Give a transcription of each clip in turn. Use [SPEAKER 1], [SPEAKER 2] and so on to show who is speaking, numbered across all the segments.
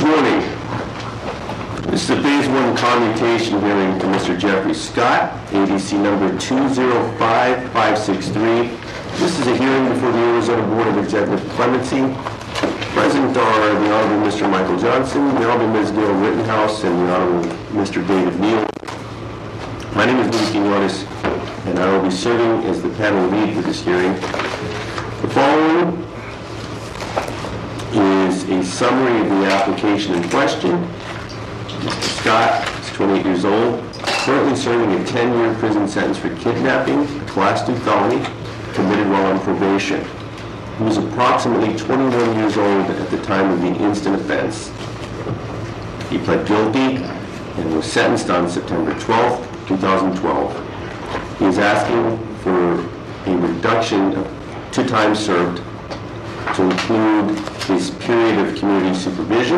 [SPEAKER 1] morning. This is a phase 1 commutation hearing to Mr. Jeffrey Scott, ADC number 205563. This is a hearing before the Arizona Board of Executive Clemency. Present are the Honorable Mr. Michael Johnson, the Honorable Ms. Gail Rittenhouse, and the Honorable Mr. David Neal. My name is Luis Quinones, and I will be serving as the panel lead for this hearing. The following is a summary of the application in question. Mr. Scott is 28 years old, currently serving a 10-year prison sentence for kidnapping, a Class 2 felony, committed while on probation. He was approximately 21 years old at the time of the instant offense. He pled guilty and was sentenced on September 12, 2012. He is asking for a reduction to time served to include his period of community supervision.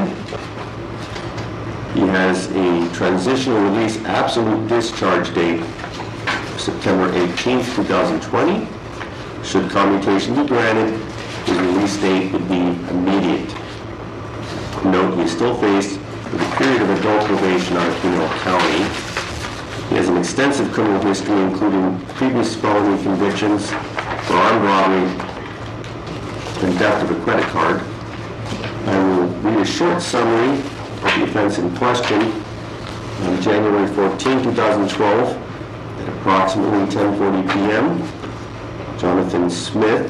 [SPEAKER 1] He has a transitional release absolute discharge date of September 18, 2020. Should commutation be granted, his release date would be immediate. Note, he is still faced with a period of adult probation out of Pinal County. He has an extensive criminal history, including previous felony convictions for armed robbery and theft of a credit card. I will read a short summary of the offense in question. On January 14, 2012, at approximately 10:40 p.m., Jonathan Smith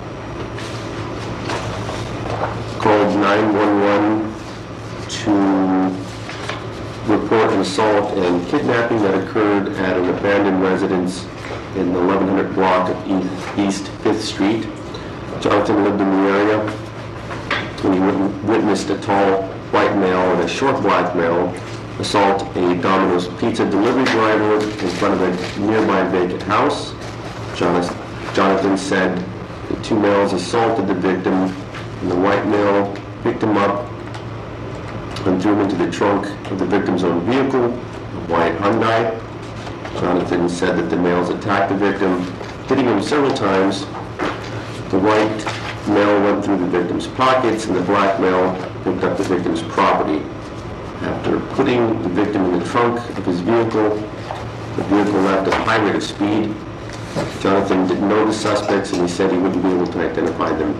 [SPEAKER 1] called 911 to report an assault and kidnapping that occurred at an abandoned residence in the 1100 block of East 5th Street. Jonathan lived in the area when he witnessed a tall white male and a short black male assault a Domino's pizza delivery driver in front of a nearby vacant house. Jonathan said the two males assaulted the victim, and the white male picked him up and threw him into the trunk of the victim's own vehicle, a white Hyundai. Jonathan said that the males attacked the victim, hitting him several times. The white male went through the victim's pockets, and the black male picked up the victim's property. After putting the victim in the trunk of his vehicle, the vehicle left at a high rate of speed. Jonathan didn't know the suspects, and he said he wouldn't be able to identify them.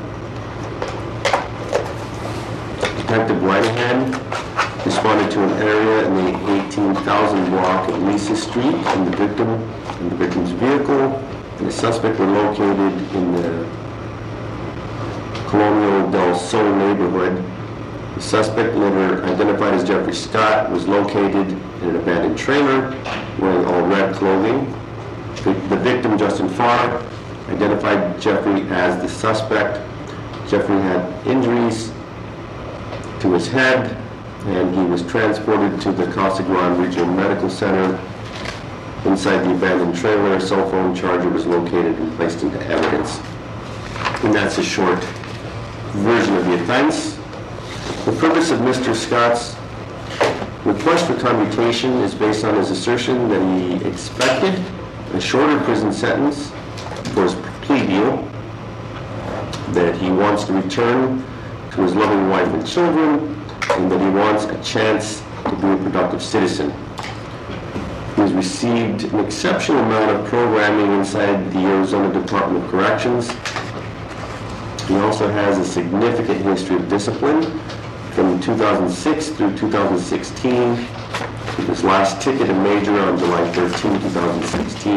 [SPEAKER 1] Detective Whitehan responded to an area in the 18,000 block of Lisa Street, and the victim's vehicle and the suspect were located in the Colonial del Sol neighborhood. The suspect, later identified as Jeffrey Scott, was located in an abandoned trailer wearing all red clothing. The victim, Justin Farr, identified Jeffrey as the suspect. Jeffrey had injuries to his head, and he was transported to the Casa Grande Regional Medical Center. Inside the abandoned trailer, a cell phone charger was located and placed into evidence. And that's a short version of the offense. The purpose of Mr. Scott's request for commutation is based on his assertion that he expected a shorter prison sentence for his plea deal, that he wants to return to his loving wife and children, and that he wants a chance to be a productive citizen. He has received an exceptional amount of programming inside the Arizona Department of Corrections. He also has a significant history of discipline from 2006 through 2016, with his last ticket and major on July 13, 2016,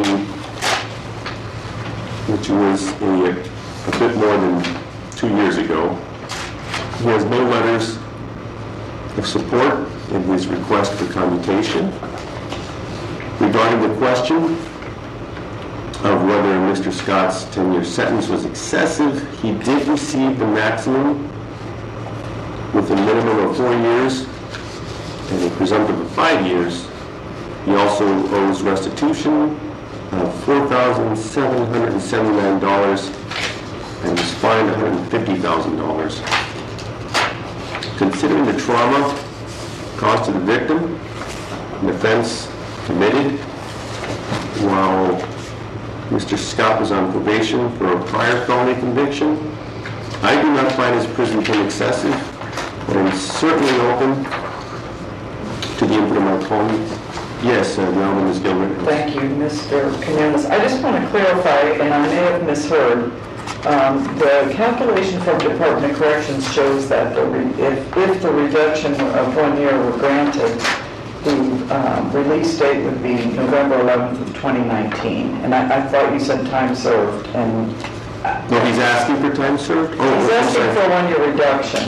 [SPEAKER 1] which was a bit more than 2 years ago. He has no letters of support in his request for commutation. Regarding the question of whether Mr. Scott's 10-year sentence was excessive, he did receive the maximum with a minimum of 4 years and a presumptive of 5 years. He also owes restitution of $4,779 and was fined $150,000. Considering the trauma caused to the victim, an offense committed while Mr. Scott was on probation for a prior felony conviction, I do not find his prison term excessive. But I'm certainly open to the input of my colleagues. Yes, the Honorable Ms. Gilbert.
[SPEAKER 2] Thank you, Mr. Canales. I just want to clarify, and I may have misheard, the calculation from Department of Corrections shows that if the reduction of 1 year were granted, the release date would be November 11th of 2019. And I thought you said time served. And
[SPEAKER 1] No, he's asking for time served?
[SPEAKER 2] he's asking for a 1 year reduction.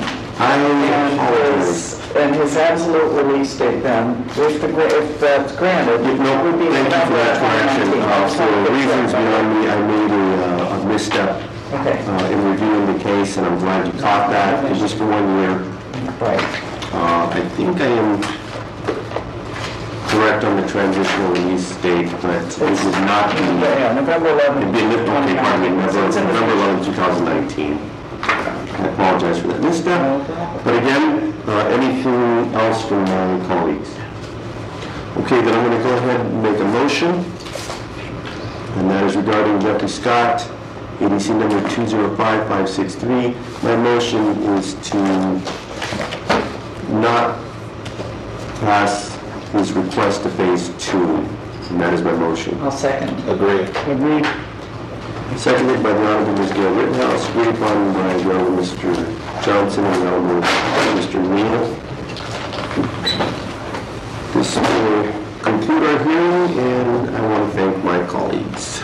[SPEAKER 2] And his absolute release date then, if that's granted,
[SPEAKER 1] No,
[SPEAKER 2] would be
[SPEAKER 1] thank you for
[SPEAKER 2] November
[SPEAKER 1] that correction.
[SPEAKER 2] 2019.
[SPEAKER 1] For reasons beyond me, I made a misstep
[SPEAKER 2] Okay.
[SPEAKER 1] in reviewing the case, and I'm glad you caught that. It's just for 1 year.
[SPEAKER 2] Right.
[SPEAKER 1] I think I am correct on the transitional release date, but it would not be,
[SPEAKER 2] Yeah, November 11th.
[SPEAKER 1] it'd be, okay, pardon me,
[SPEAKER 2] So it's in the
[SPEAKER 1] November
[SPEAKER 2] future.
[SPEAKER 1] 11, 2019. I apologize for that misstep. But again, anything else from my colleagues? Okay, then I'm going to go ahead and make a motion, and that is regarding Jeffrey Scott, ADC number 205563. My motion is to not pass his request to phase 2, and that is my motion.
[SPEAKER 2] I'll second.
[SPEAKER 1] Agreed.
[SPEAKER 2] Agreed.
[SPEAKER 1] Seconded by the Honorable Ms. Gail Rittenhouse, agreed upon by the Honorable Mr. Johnson and the Honorable Mr. Neal. This will conclude our hearing, and I want to thank my colleagues.